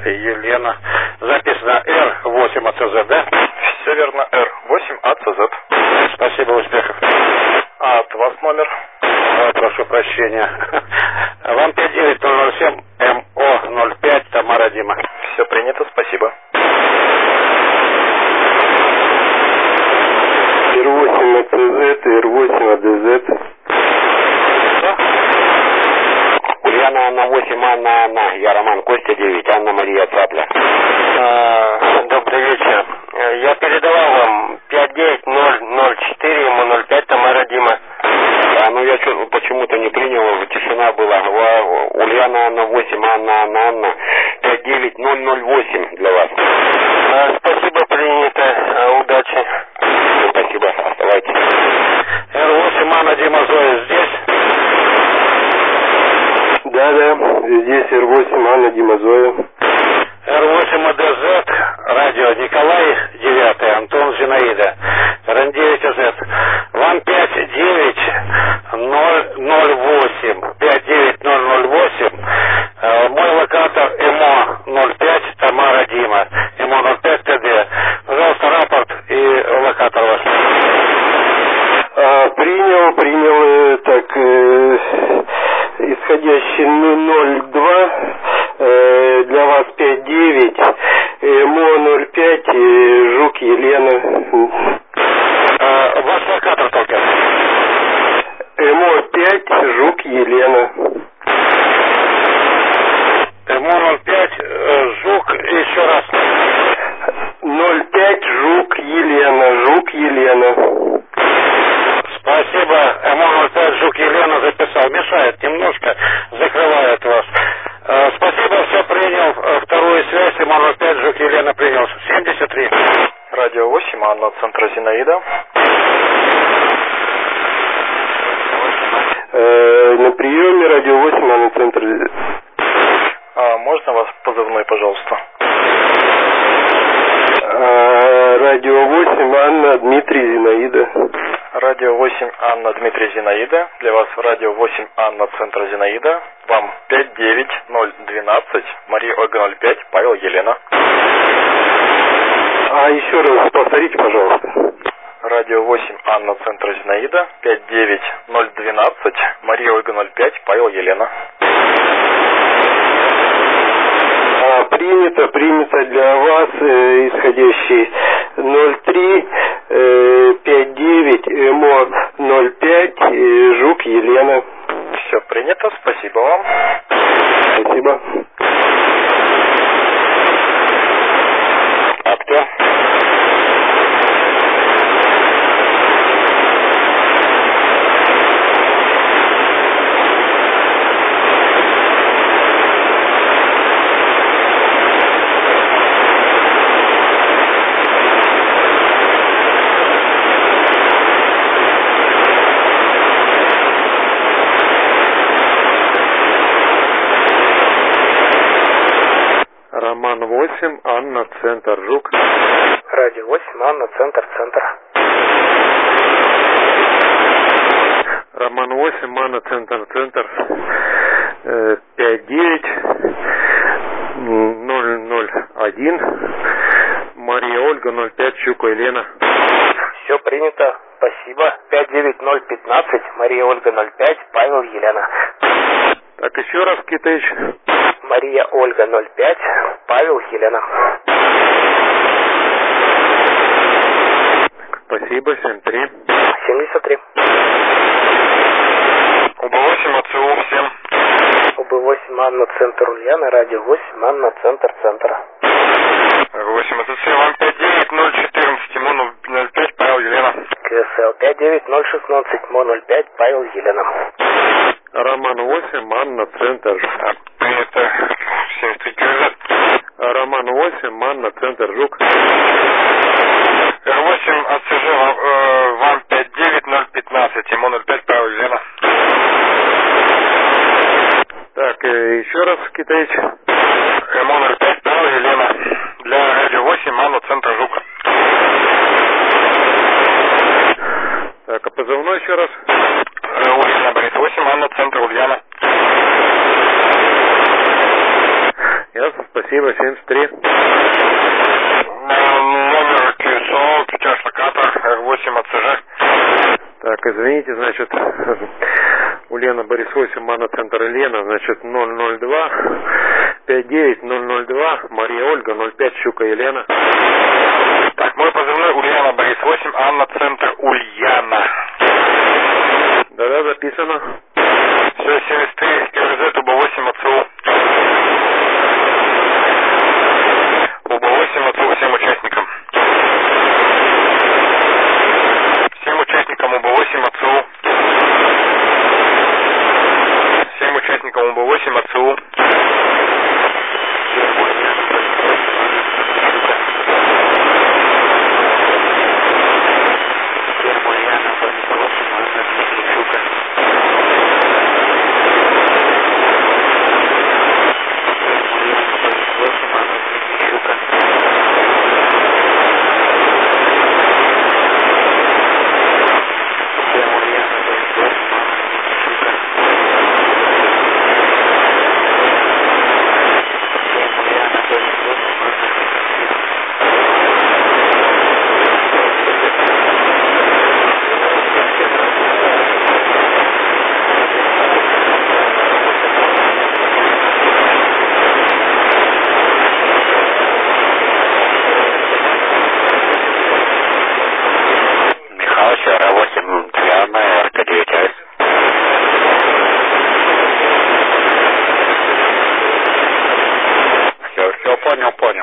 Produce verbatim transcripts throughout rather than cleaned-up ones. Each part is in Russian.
Елена. Записано Р восемь А Ц З, да? Все верно, Р восемь А Ц З. Спасибо, успехов. А от вас номер? А, прошу прощения. Вам пять девять ноль ноль семь М О ноль пять, Тамара Дима. Все принято, спасибо. Р восемь А Ц З, Р восемь А Д З. Ульяна Анна восемь, Анна Анна, я Роман Костя девять, Анна Мария Цапля. А, добрый вечер. Я передавал вам пять девять ноль ноль четыре, ему ноль пять, Тамара Дима. А, ну я почему-то не принял, тишина была. Ульяна Анна восемь, Анна Анна Анна, пять девять ноль ноль восемь для вас. А, спасибо, принято. А, удачи. Спасибо, оставайтесь. Р восемь Анна Дима Зоя здесь? Да, да, здесь Р восемь Анна Дима Зоя. Р восемь А Д З, радио Николай девять, Антон Зинаида. Р Н девять А З. Вам пять девять ноль ноль восемь, пять девять ноль ноль восемь. Мой локатор М О ноль пять, Тамара Дима. М О ноль пять Т Д. Пожалуйста, рапорт и локатор ваш. А, принял, принял, э, так, э, исходящий ноль два, э, для вас пять девять, М О ноль пять, э, Жук Елена. А, ваш локатор только. М О пять, Жук Елена. М О ноль пять, Жук, еще раз. ноль пять, Жук Елена, Жук Елена. Спасибо. М О ноль пять, Жук Елена записал. Мешает немножко, закрывает вас. Э, спасибо, все принял. Э, вторую связь М О ноль пять, Жук Елена принял. семьдесят три. Радио восемь, Анна, центр Зинаида. Э, на приеме радио восемь, Анна, центр. А, можно вас позывной, пожалуйста? А, радио восемь, Анна, Дмитрий, Зинаида. Радио восемь, Анна, Дмитрий, Зинаида. Для вас радио восемь, Анна, центр Зинаида. Вам пять девять ноль двенадцать, Мария Ольга ноль пять, Павел Елена. А еще раз повторите, пожалуйста. Радио восемь, Анна, центр Зинаида. пять девять ноль двенадцать, Мария Ольга ноль пять, Павел Елена. А, принято, принято для вас э, исходящий ноль три, э, пять девять, М О ноль пять, э, Жук Елена. Все принято, спасибо вам. Спасибо. А кто? Роман восемь, Анна, центр, Жук. Радио восемь, Анна, центр, центр. Роман восемь, Анна, центр, центр. Э, пять девять ноль ноль один, Мария Ольга ноль пять, Щука Елена. Все принято, спасибо. пять девять ноль пятнадцать, Мария Ольга ноль пять, Павел Елена. Так, еще раз, Китыч. Мария Ольга ноль пять, Павел Елена. Спасибо, семь три. семьдесят три. У Б восемь, А Ц У всем. У Б восемь, Анна, центр Ульяна, радио восемь, Анна, центр, центр. восемь, А Ц Ц, вам пять девять ноль четырнадцать, М О ноль пять, Павел Елена. К С Л пять девять ноль шестнадцать, М О ноль пять, Павел Елена. Роман восемь, Анна, центр. Принято. семьдесят три километра. Роман восемь, Анна, центр, Жук. Р восемь, А Ц Ж, вам, э, вам пять девять ноль пятнадцать, М О ноль пять, Павел Елена. Так, э, еще раз, Китаич. М О ноль пять, Павел Елена. Для радио восемь, Анна, центр Жук. Так, а позывной еще раз? Ульяна, Борис восемь, Анна, центр Ульяна. Ясно, спасибо, семьдесят три. Номер КСО, пятяж локатор, эр восемь АЦЖ. Так, извините, значит, у Лена Борис восемь, Мано-центр Лена, значит, ноль ноль два пять девять ноль ноль два, Мария Ольга, ноль пять, Щука Елена. Так, мой позывной Ульяна Борис восемь, Анна-центр Ульяна. Да-да, записано. Все, семьдесят три, РЗ, УБ восемь, АЦУ. УБ восемь, АЦУ всем участникам. Всем участникам УБ восемь, АЦУ. Всем участникам УБ восемь, АЦУ. Понял, понял.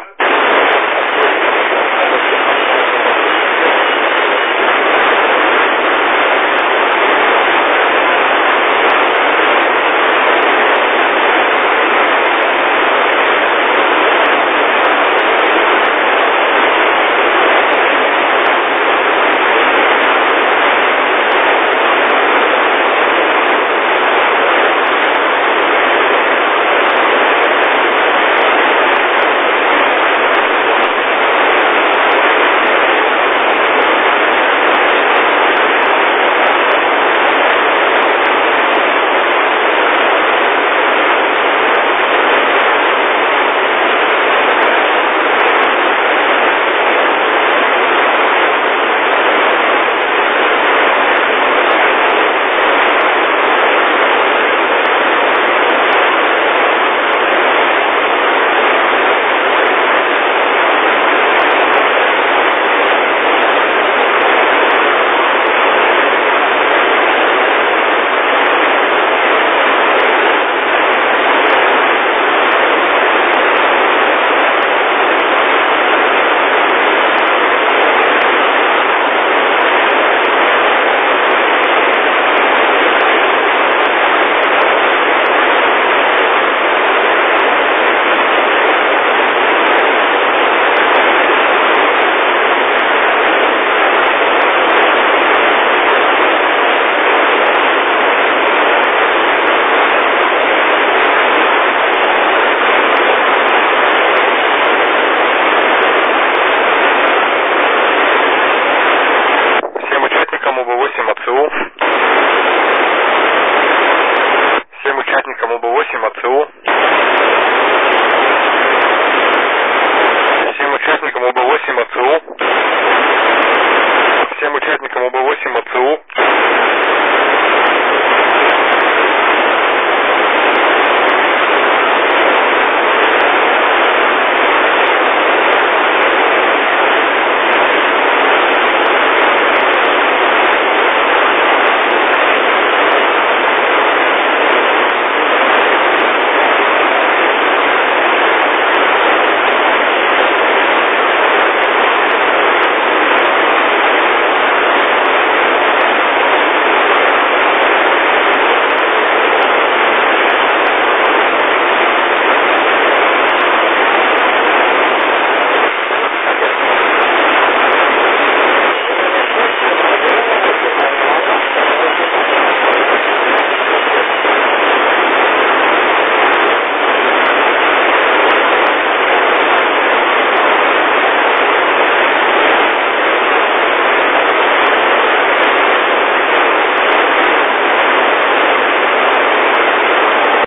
Всем участникам УБ восемь АЦУ.